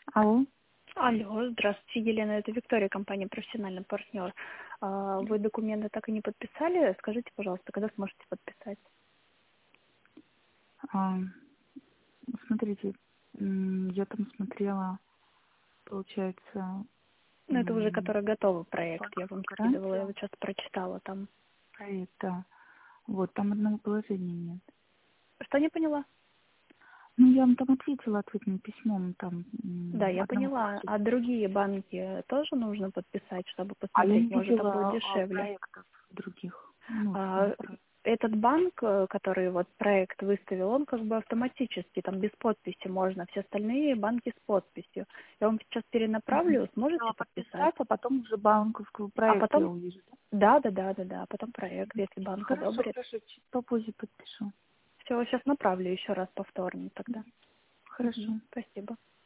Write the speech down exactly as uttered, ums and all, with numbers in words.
Алло. Алло, здравствуйте, Елена, это Виктория, компания «Профессиональный партнер». А, Вы документы так и не подписали? Скажите, пожалуйста, когда сможете подписать? А, смотрите, м, я там смотрела, получается, Ну, это уже м, который готовый проект, я банковскую вам скидывала, я гарантию вот сейчас прочитала там. проекта. Вот, там одного положения нет. Что не поняла? Ну, я вам там ответила ответным письмом, там Да, м, я одного поняла. А положения. другие банки тоже нужно подписать, чтобы А я не посмотреть, может, там будет видела а, дешевле? проектов других. Ну, А, Этот банк, э, который вот проект выставил, он как бы автоматически, там без подписи можно, все остальные банки с подписью. Я вам сейчас перенаправлю, сначала сможете подписать? подписать, а потом уже банковскую А проект я потом, увижу. Да? да, да, да, да, да, потом проект, если банк Хорошо, одобрит. хорошо, чуть попозже подпишу. Все, сейчас направлю еще раз повторно тогда. Мгм. Хорошо. Спасибо.